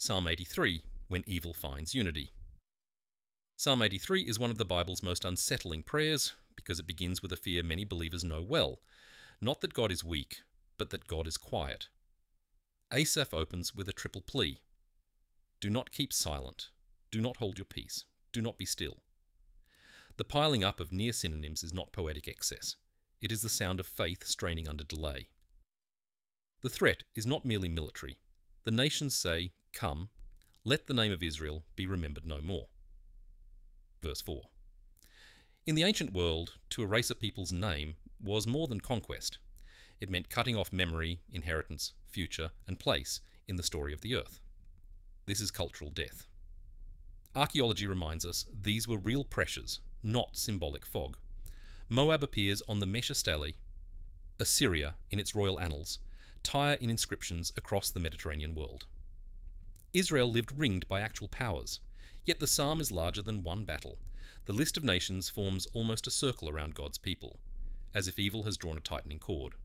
Psalm 83, when evil finds unity. Psalm 83 is one of the Bible's most unsettling prayers because it begins with a fear many believers know well, not that God is weak, but that God is quiet. Asaph opens with a triple plea. Do not keep silent. Do not hold your peace. Do not be still. The piling up of near synonyms is not poetic excess. It is the sound of faith straining under delay. The threat is not merely military. The nations say, "Come, let the name of Israel be remembered no more." Verse 4. In the ancient world, to erase a people's name was more than conquest. It meant cutting off memory, inheritance, future, and place in the story of the earth. This is cultural death. Archaeology reminds us these were real pressures, not symbolic fog. Moab appears on the Mesha Stele, Assyria in its royal annals, Tyre in inscriptions across the Mediterranean world. Israel lived ringed by actual powers, yet the psalm is larger than one battle. The list of nations forms almost a circle around God's people, as if evil has drawn a tightening cord.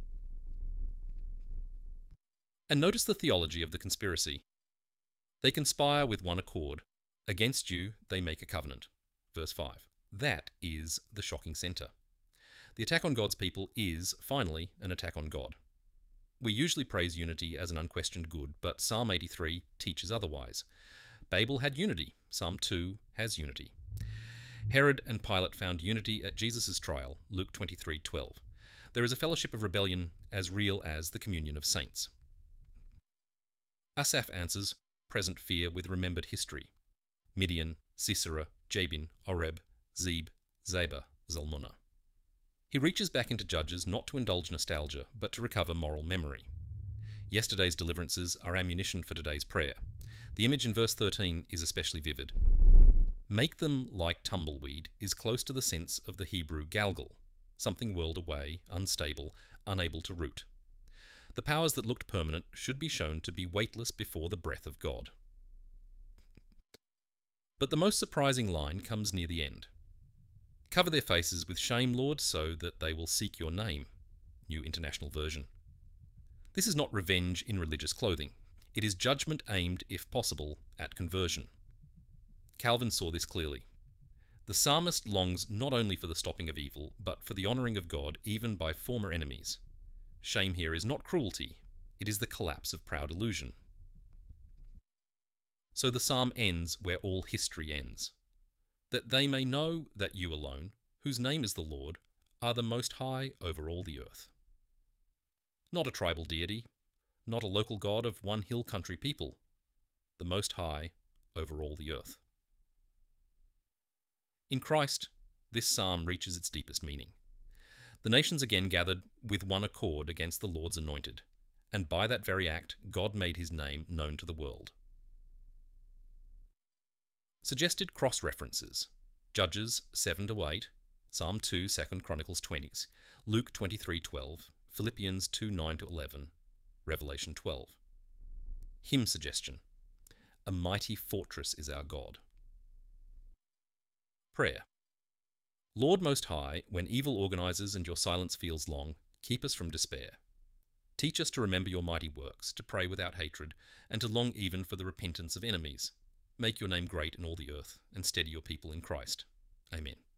And notice the theology of the conspiracy. They conspire with one accord. Against you they make a covenant. Verse 5. That is the shocking centre. The attack on God's people is, finally, an attack on God. We usually praise unity as an unquestioned good, but Psalm 83 teaches otherwise. Babel had unity. Psalm 2 has unity. Herod and Pilate found unity at Jesus' trial, Luke 23:12. There is a fellowship of rebellion as real as the communion of saints. Asaph answers present fear with remembered history. Midian, Sisera, Jabin, Oreb, Zeb, Zeba, Zalmunna. He reaches back into Judges not to indulge nostalgia, but to recover moral memory. Yesterday's deliverances are ammunition for today's prayer. The image in verse 13 is especially vivid. Make them like tumbleweed is close to the sense of the Hebrew galgal, something whirled away, unstable, unable to root. The powers that looked permanent should be shown to be weightless before the breath of God. But the most surprising line comes near the end. Cover their faces with shame, Lord, so that they will seek your name. New International Version. This is not revenge in religious clothing. It is judgment aimed, if possible, at conversion. Calvin saw this clearly. The psalmist longs not only for the stopping of evil, but for the honouring of God even by former enemies. Shame here is not cruelty. It is the collapse of proud illusion. So the psalm ends where all history ends. That they may know that you alone, whose name is the Lord, are the Most High over all the earth. Not a tribal deity, not a local god of one hill country people, the Most High over all the earth. In Christ, this psalm reaches its deepest meaning. The nations again gathered with one accord against the Lord's anointed, and by that very act, God made his name known to the world. Suggested cross-references: Judges 7-8, Psalm 2, 2 Chronicles 20s, Luke 23:12, Philippians 2:9-11, Revelation 12. Hymn suggestion: A mighty fortress is our God. Prayer. Lord Most High, when evil organizes and your silence feels long, keep us from despair. Teach us to remember your mighty works, to pray without hatred, and to long even for the repentance of enemies. Make your name great in all the earth, and steady your people in Christ. Amen.